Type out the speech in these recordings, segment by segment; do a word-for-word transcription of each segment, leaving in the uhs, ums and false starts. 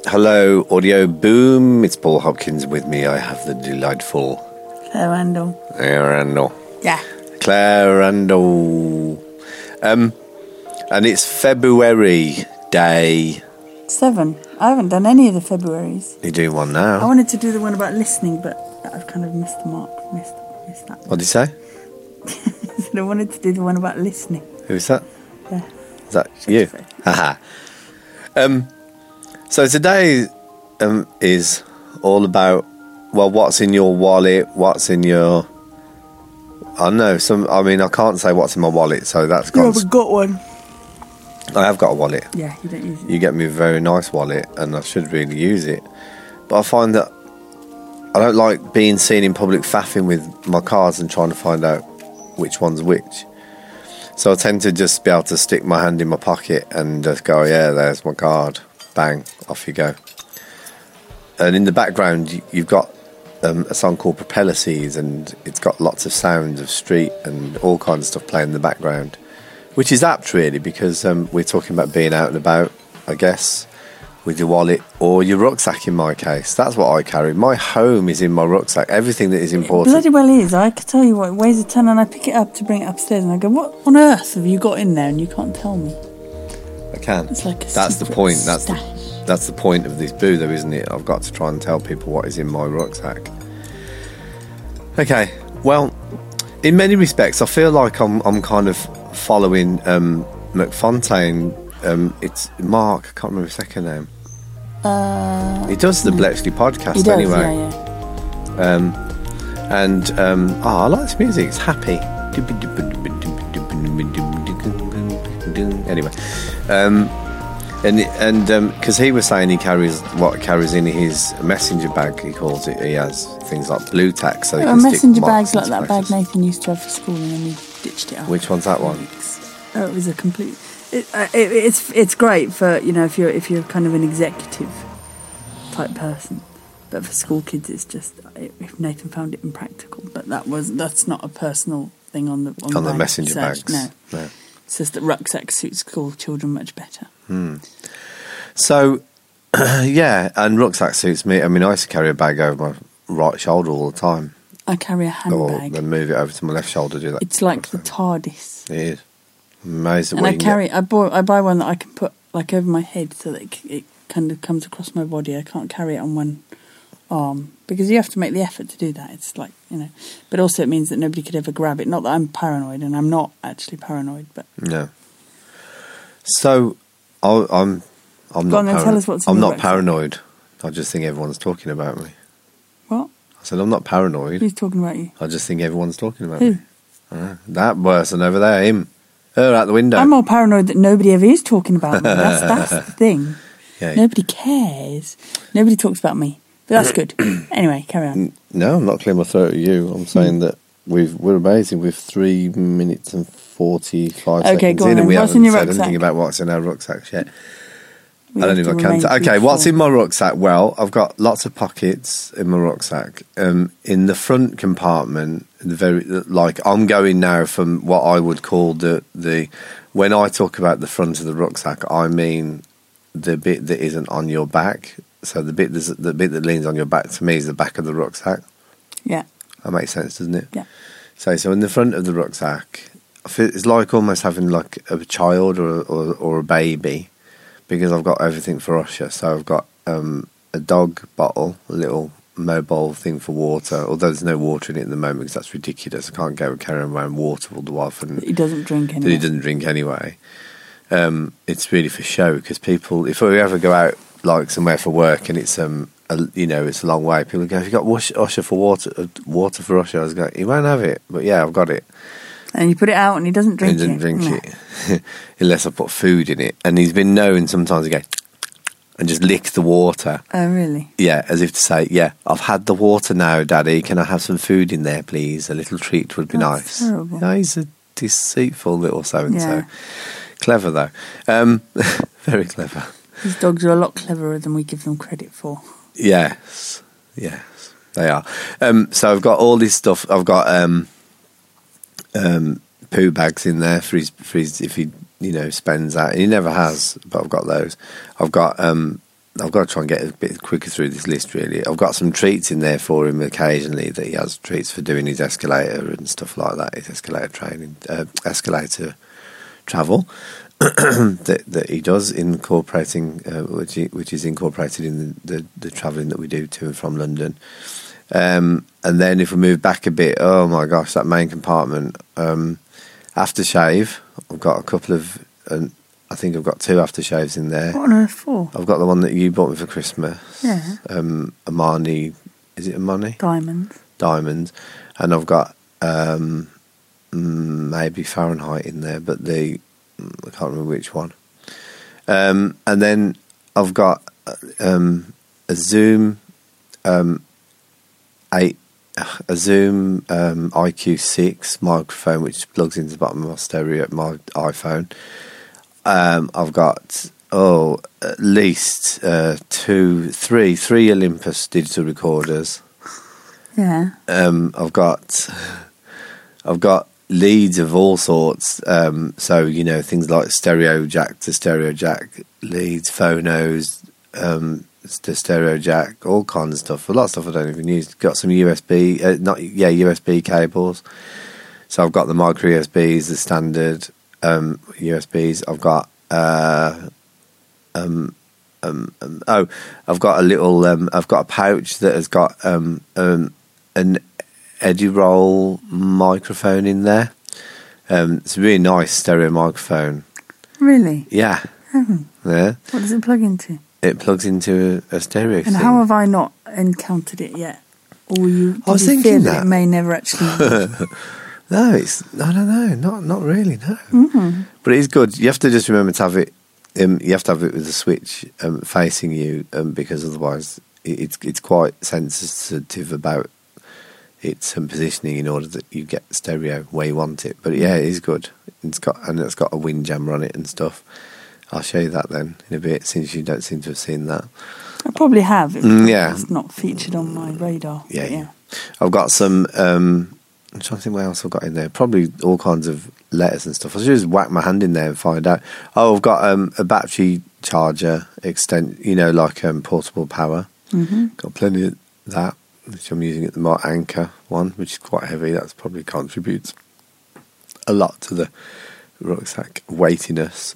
Hello, Audio Boom. It's Paul Hopkins. With me, I have the delightful Claire Randall. Claire Randall. Yeah. Claire Randall. Um, and it's February day. Seven. I haven't done any of the Februaries. You're doing one now. I wanted to do the one about listening, but I've kind of missed the mark. Missed, missed that. What did you say? So I wanted to do the one about listening. Who's that? Yeah. Is that you? Haha. um, so today um, is all about, well, what's in your wallet, what's in your... I don't know, some, I mean, I can't say what's in my wallet, so that's You gone... haven't got one. I have got a wallet. Yeah, you don't use it. You get me a very nice wallet, and I should really use it. But I find that I don't like being seen in public faffing with my cards and trying to find out which one's which. So I tend to just be able to stick my hand in my pocket and just go, yeah, there's my card. Bang, off you go. And in the background, you've got um, a song called Propeller Seas, and it's got lots of sounds of street and all kinds of stuff playing in the background. Which is apt, really, because um, we're talking about being out and about, I guess, with your wallet or your rucksack, in my case. That's what I carry. My home is in my rucksack. Everything that is important. It bloody well is. I could tell you what, it weighs a ton, and I pick it up to bring it upstairs, and I go, what on earth have you got in there? And you can't tell me. I can. It's like a That's the secret point. That's the, stash. that's the point of this boo, though, isn't it? I've got to try and tell people what is in my rucksack. Okay, well, in many respects, I feel like I'm, I'm kind of following um, McFontaine. Um, it's Mark, I can't remember his second name. Uh, He does the Bletchley podcast he does, anyway. yeah, yeah. Um, and um, oh, I like this music. It's happy. Anyway, um, and and because um, he was saying he carries what carries in his messenger bag. He calls it. He has things like blue tack. So he There are can stick messenger marks bags like into that places. bag Nathan used to have for school, and then he ditched it out. Which one's that one? Oh, it was a complete. It, uh, it, it's it's great for, you know, if you're if you're kind of an executive type person, but for school kids, it's just, if Nathan found it impractical. But that was that's not a personal thing on the on, On the bag messenger itself. bags. No. No. It's just that rucksack suits school children much better. Hmm. So, yeah, and rucksack suits me. I mean, I used to carry a bag over my right shoulder all the time. I carry a Or handbag. then move it over to my left shoulder. Do that. It's like the TARDIS. It is amazing. And what I you can carry, I buy, I buy one that I can put like over my head so that it, c- it kind of comes across my body. I can't carry it on one arm because you have to make the effort to do that. It's like, you know, but also it means that nobody could ever grab it. Not that I'm paranoid, and I'm not actually paranoid, but No. So, I, I'm, I'm Go not. on then, parano- tell us what's in I'm your not rucksack. paranoid. I just think everyone's talking about me. what? I said I'm not paranoid. Who's talking about you? I just think everyone's talking about Who? me. Uh, that person over there, him, her out the window. I'm more paranoid that nobody ever is talking about me. That's, that's the thing. yeah. Nobody cares. Nobody talks about me. But that's good. Anyway, carry on. No, I'm not clearing my throat at you. I'm saying Hmm. that we've we're amazing. We're three minutes and forty-five Okay, seconds go on in, then. and we What's haven't in your said rucksack? anything about what's in our rucksacks yet. We I don't have know if to I can. remain T- okay, what's truthful. in my rucksack? Well, I've got lots of pockets in my rucksack. Um, in the front compartment, the very like I'm going now from what I would call the the. When I talk about the front of the rucksack, I mean the bit that isn't on your back. So the bit that's, the bit that leans on your back to me is the back of the rucksack. Yeah. That makes sense, doesn't it? Yeah. So, so in the front of the rucksack, I feel it's like almost having like a child or or, or a baby, because I've got everything for Usher. So I've got um, a dog bottle, a little mobile thing for water. Although there's no water in it at the moment because that's ridiculous. I can't go carrying around water all the while. And He doesn't drink that anyway. he doesn't drink anyway. Um, it's really for show because people, if we ever go out like somewhere for work and it's um, a, you know, it's a long way, people go, "Have you got wash, Usher for water? Uh, water for Usher?" I was going, "You won't have it," but yeah, I've got it. And you put it out and he doesn't drink he doesn't it. drink No. it unless I put food in it. And he's been known sometimes to go and just lick the water. Oh, really? Yeah, as if to say, "Yeah, I've had the water now, Daddy. Can I have some food in there, please? A little treat would be That's nice." terrible. No, he's a deceitful little so and so. Yeah. Clever though, um, very clever. These dogs are a lot cleverer than we give them credit for. Yes, yes, they are. Um, so I've got all this stuff. I've got um, um, poo bags in there for his, for his if he you know spends that. He never has, but I've got those. I've got um, I've got to try and get a bit quicker through this list, really. I've got some treats in there for him occasionally, that he has treats for doing his escalator and stuff like that, his escalator training, uh, escalator travel that, that he does, incorporating, uh, which, he, which is incorporated in the, the, the travelling that we do to and from London. Um, and then if we move back a bit, oh my gosh, that main compartment, um, aftershave, I've got a couple of... Uh, I think I've got two aftershaves in there. What on earth for? I've got the one that you bought me for Christmas. Yeah. Um, Armani, is it Armani? Diamonds. Diamonds. And I've got um, maybe Fahrenheit in there, but the I can't remember which one. Um, and then I've got um, a Zoom um, eight, a Zoom um, I Q six microphone, which plugs into the bottom of my stereo, my iPhone. Um, I've got, oh, at least uh, two, three, three Olympus digital recorders. Yeah. Um, I've got, I've got leads of all sorts. Um, so, you know, things like stereo jack to stereo jack leads, phonos, um, to stereo jack, all kinds of stuff. A lot of stuff I don't even use. Got some U S B, uh, not yeah, U S B cables. So I've got the micro U S Bs, the standard. Um, U S Bs. I've got uh, um, um, um, oh, I've got a little. Um, I've got a pouch that has got um, um, an Edirol microphone in there. Um, it's a really nice stereo microphone. Really? Yeah. Oh. Yeah. What does it plug into? It plugs into a, a stereo. And thing. how have I not encountered it yet? Or you? Did I was you thinking fear that. that it may never actually. No, it's I don't know, not not really, no. Mm-hmm. But it is good. You have to just remember to have it. Um, you have to have it with the switch um, facing you, um, because otherwise it, it's it's quite sensitive about its um, positioning in order that you get stereo where you want it. But yeah, it is good. It's got and it's got a windjammer on it and stuff. I'll show you that then in a bit, since you don't seem to have seen that. I probably have. It's, Mm, yeah. It's not featured on my radar. Yeah, yeah. yeah. I've got some. Um, I'm trying to think what else I've got in there. Probably all kinds of letters and stuff. I should just whack my hand in there and find out. Oh, I've got um, a battery charger extent, you know, like um, portable power. Mm-hmm. Got plenty of that, which I'm using at the moment. Anchor one, which is quite heavy. That's probably contributes a lot to the rucksack weightiness.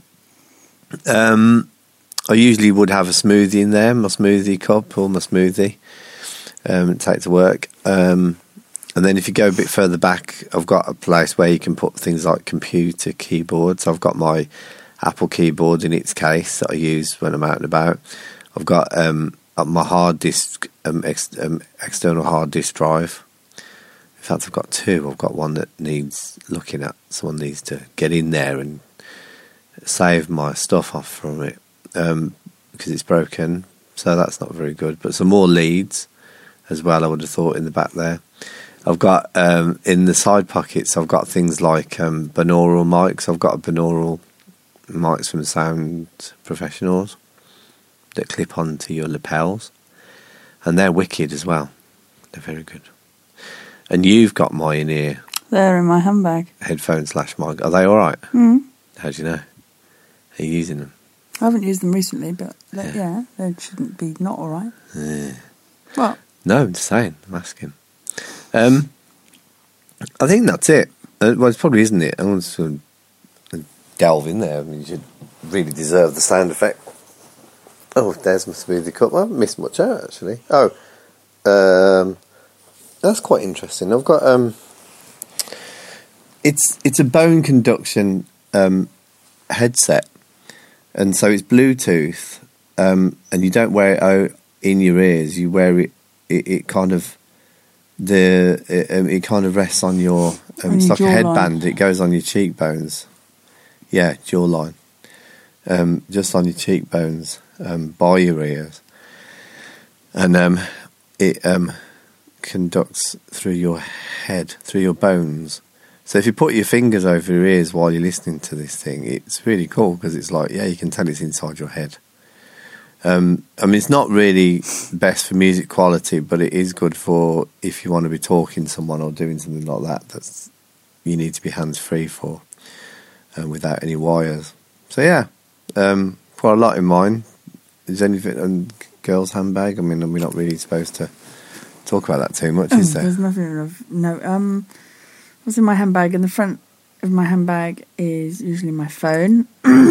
Um, I usually would have a smoothie in there, my smoothie cup or my smoothie. Um, take to work. Um, And then if you go a bit further back, I've got a place where you can put things like computer keyboards. I've got my Apple keyboard in its case that I use when I'm out and about. I've got um, my hard disk, um, ex- um, external hard disk drive. In fact, I've got two. I've got one that needs looking at. Someone needs to get in there and save my stuff off from it um, because it's broken. So that's not very good. But some more leads as well, I would have thought, in the back there. I've got, um, in the side pockets, I've got things like um, binaural mics. I've got a binaural mics from Sound Professionals that clip onto your lapels. And they're wicked as well. They're very good. And you've got my in-ear. They're in my handbag. Headphone slash mic. Are they all right? Mm. How do you know? Are you using them? I haven't used them recently, but they, Yeah. yeah, they shouldn't be not all right. Yeah. Well, No, I'm just saying. I'm asking. Um, I think that's it. Uh, well, it probably isn't it. I want to delve in there. I mean, you should really deserve the sound effect. Oh, there's my smoothie cup. I haven't missed much out, actually. Oh, um, that's quite interesting. I've got um, it's it's a bone conduction um, headset, and so it's Bluetooth, um, and you don't wear it out in your ears. You wear it. It, it kind of the it, um, it kind of rests on your. Um, On it's your like a jawline. headband. It goes on your cheekbones. Yeah, jawline. Um, just on your cheekbones, um, by your ears, and um, it um, conducts through your head, through your bones. So if you put your fingers over your ears while you're listening to this thing, it's really cool because it's like, yeah, you can tell it's inside your head. Um, I mean, it's not really best for music quality, but it is good for if you want to be talking to someone or doing something like that. That's you need to be hands free for, um, without any wires. So yeah, um, quite a lot in mine. is anything a girl's handbag? I mean, we're not really supposed to talk about that too much, is there? There's nothing of no. Um, what's in my handbag? In the front of my handbag is usually my phone,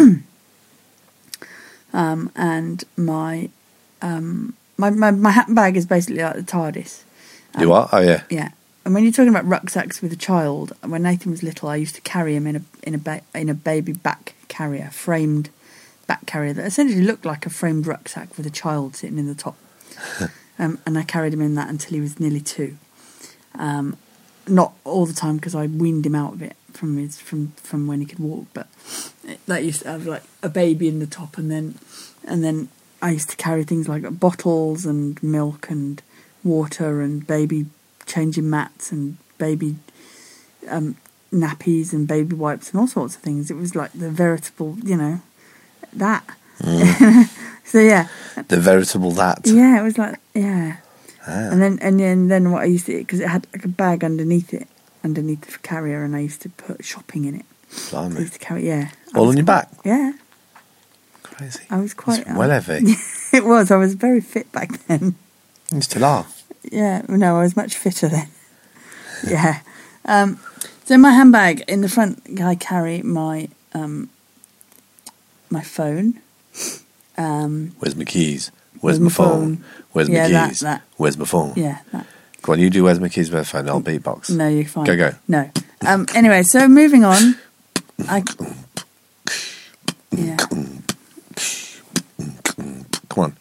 um, and my um, my my my handbag is basically like the TARDIS. Um, you are? Oh yeah. Yeah. And when you're talking about rucksacks with a child, when Nathan was little, I used to carry him in a in a ba- in a baby back carrier, framed back carrier that essentially looked like a framed rucksack with a child sitting in the top. um, and I carried him in that until he was nearly two. Um, not all the time because I weaned him out of it from his from, from when he could walk, but it, that used to have like a baby in the top, and then and then I used to carry things like bottles and milk and water and baby changing mats and baby um, nappies and baby wipes and all sorts of things. It was like the veritable, you know, that. Mm. So yeah, the veritable that. Yeah, it was like yeah, ah. and then and then, then what I used to, because it had like a bag underneath it, underneath the carrier, and I used to put shopping in it. Blimey. I used to carry yeah. All on your back. Yeah. Crazy. I was quite it's well uh, heavy. It was. I was very fit back then. You still are. Yeah, no, I was much fitter then. Yeah. Um, so in my handbag, in the front, I carry my um, my phone. Um, Where's my keys? Where's, where's my phone? phone? Where's yeah, my keys? That, that. Where's my phone? Yeah, that. Go on, you do where's my keys, where's my phone? I'll beatbox. No, you're fine. Go, go. No. Um, anyway, so moving on. I... Yeah. Come on.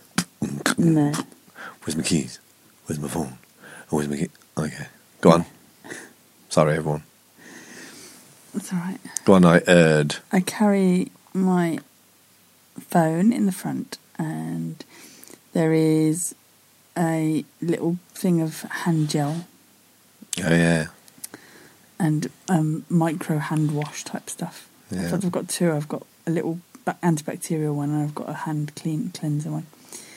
No. Where's my keys? Where's my phone? Oh, where's my key? Okay. Go on. Sorry, everyone. That's all right. Go on, I heard. I carry my phone in the front, and there is a little thing of hand gel. Oh, yeah. And um, micro hand wash type stuff. Yeah. In fact, I've got two. I've got a little antibacterial one, and I've got a hand clean cleanser one.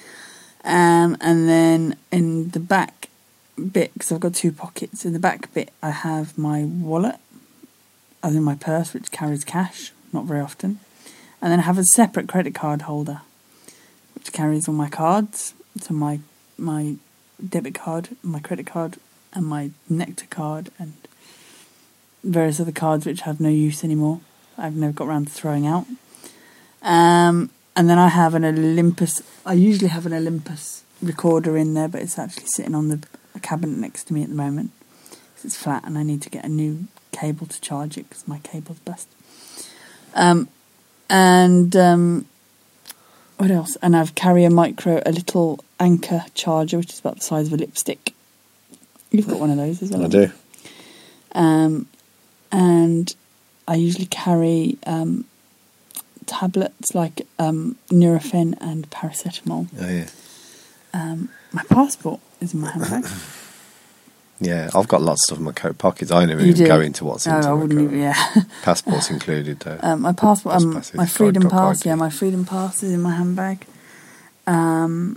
Um, and then in the back bit, because I've got two pockets, in the back bit I have my wallet, as in my purse, which carries cash, not very often. And then I have a separate credit card holder, which carries all my cards, so my my debit card, my credit card, and my Nectar card, and various other cards which have no use anymore. I've never got around to throwing out. Um... And then I have an Olympus. I usually have an Olympus recorder in there, but it's actually sitting on the cabinet next to me at the moment. It's flat, and I need to get a new cable to charge it because my cable's bust. Um, and um, what else? And I've carry a micro, a little Anker charger, which is about the size of a lipstick. You've got one of those as well. I do. Um, and I usually carry. Um, tablets like um, Nurofen and paracetamol. Oh, yeah. Um, my passport is in my handbag. Yeah, I've got lots of stuff in my coat pockets. I don't even go into what's oh, into I my wouldn't coat. Even, yeah. Passport's included, though. Um, my passport, um, my freedom pass, yeah, my freedom pass is in my handbag. Um,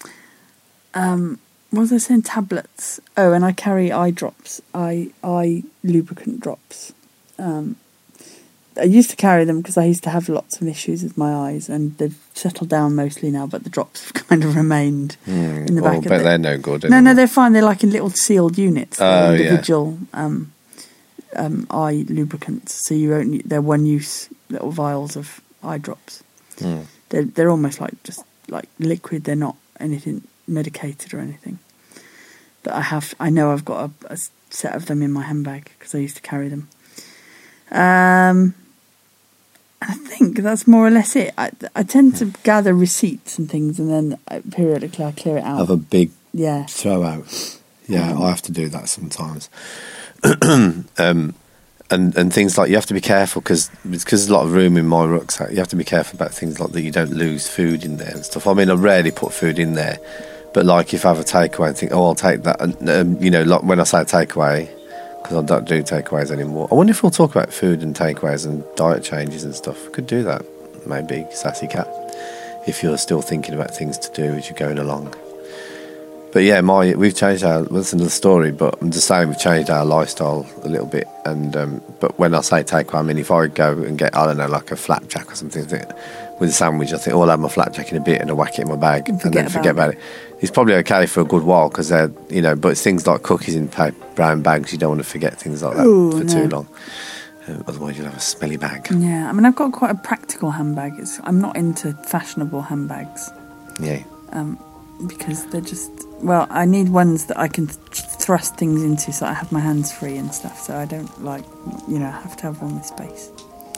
um, what was I saying? Tablets. Oh, and I carry eye drops, eye, eye lubricant drops. Um, I used to carry them because I used to have lots of issues with my eyes, and they've settled down mostly now, but the drops have kind of remained mm, in the well, back of it. But they're no good No, anymore. no, they're fine. They're like in little sealed units. Oh, individual yeah. um, um, eye lubricants. So you only, they're one-use little vials of eye drops. Mm. They're, they're almost like just like liquid. They're not anything medicated or anything. But I have, I know I've got a, a set of them in my handbag because I used to carry them. Um... I think that's more or less it. I, I tend to gather receipts and things, and then I, periodically I clear it out. Have a big yeah. throw out. Yeah, um, I have to do that sometimes. um, and and things like you have to be careful because because there's a lot of room in my rucksack. You have to be careful about things like that. You don't lose food in there and stuff. I mean, I rarely put food in there, but like if I have a takeaway and think, oh, I'll take that. And um, you know, like when I say takeaway. Because I don't do takeaways anymore. I wonder if we'll talk about food and takeaways and diet changes and stuff. Could do that, maybe, Sassy Cat, if you're still thinking about things to do as you're going along. But yeah, my we've changed our. Well, that's another story, but I'm just saying we've changed our lifestyle a little bit. And um, but when I say takeaway, I mean if I go and get I don't know like a flapjack or something, with a sandwich, I think, oh, I'll have my flapjack in a bit and I'll whack it in my bag and, And then forget forget about about it. It's probably okay for a good while because they're, you know, but it's things like cookies in pa- brown bags, you don't want to forget things like that Ooh, for no. too long. Uh, otherwise, you'll have a smelly bag. Yeah, I mean, I've got quite a practical handbag. It's, I'm not into fashionable handbags Yeah. because they're just, well, I need ones that I can th- thrust things into so I have my hands free and stuff. So I don't like, you know, have to have one with space.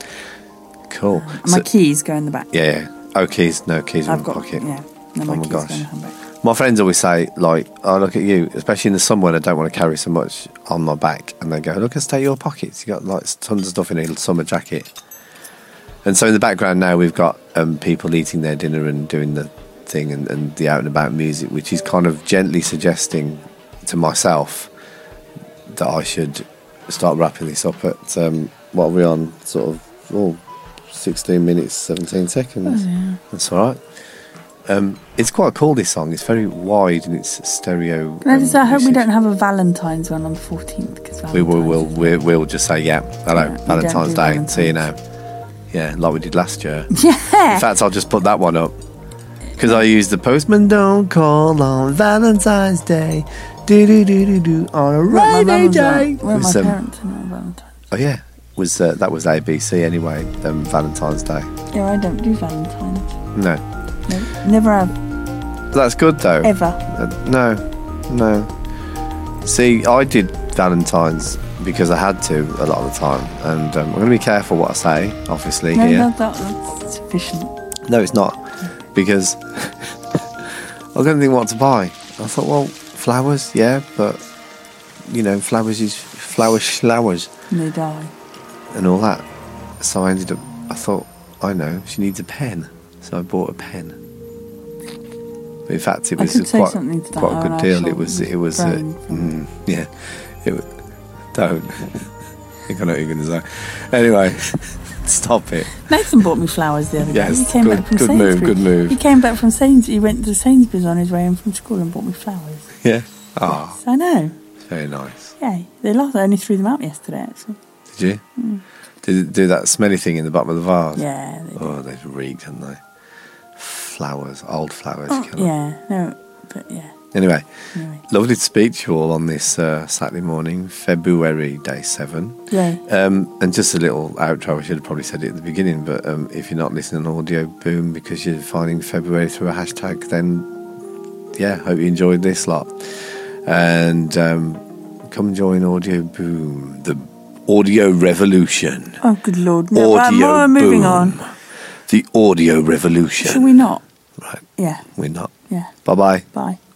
Cool. And my So- keys go in the back. yeah, yeah. Oh, keys, no keys in I've the got, pocket. yeah. No, my Oh my keys gosh. go in the handbag. My friends always say, like, oh, look at you, especially in the summer when I don't want to carry so much on my back. And they go, look, let's take your pockets. You got, like, tons of stuff in a summer jacket. And so in the background now, we've got um, people eating their dinner and doing the thing and, and the out and about music, which is kind of gently suggesting to myself that I should start wrapping this up at, um, what are we on? Sort of, oh, sixteen minutes, seventeen seconds. Oh, yeah. That's all right. Um, it's quite cool, this song. It's very wide and it's stereo. Can I just say, um, I hope we usage. don't have a Valentine's one on the fourteenth. Because We will, we'll, we'll, we'll just say, yeah, hello, Yeah, we Valentine's don't do Day, Valentine's. see you now. Yeah, like we did last year. Yeah. In fact, I'll just put that one up. Because I used the postman don't call on Valentine's Day. Do do do do do on a My rainy mum's day. on- Weren't my Was, um, parents on Valentine's? oh yeah, was uh, that was A B C anyway? Um, Valentine's Day. Yeah, I don't do Valentine's. No, No, never have, that's good though. ever. Uh, no, no. See, I did Valentine's because I had to a lot of the time, and um, I'm going to be careful what I say. Obviously, No, here. no, that, that's sufficient. No, it's not, because I was going to think what to buy. I thought, well, flowers, yeah, but you know, flowers is flowers, flowers, And they die. and all that. So I ended up. I thought, I know, she needs a pen, so I bought a pen. But in fact, it I was could a say quite, something to that quite a when good I deal. saw It was. it It was. Uh, grown from- mm, yeah. It. wa- Don't. I think I know what you're going to say. Anyway, stop it. Nathan bought me flowers the other day. Yes, he came good- back from good move, Sainsbury's. good move. He came back from Sainsbury's. He went to Sainsbury's on his way in from school and bought me flowers. Yeah. Ah, So I know. very nice. Yeah, they lost. I only threw them out yesterday, actually. Did you? Did it do that smelly thing in the bottom of the vase? Yeah. They did. Oh, they've reeked, haven't they? Flowers, old flowers. Oh, cannot- yeah, no, but yeah. Anyway, Anyway, lovely to speak to you all on this uh, Saturday morning, February day seven. yeah. Um, and just a little outro, I should have probably said it at the beginning, but um, if you're not listening on Audio Boom because you're finding February through a hashtag, then yeah, hope you enjoyed this lot. And um, come join Audio Boom, the audio revolution. Oh, good lord! No, right, Audio well, moving Boom. on. The audio revolution. Shall we not? Right, Yeah, we're not. yeah. Bye bye. Bye.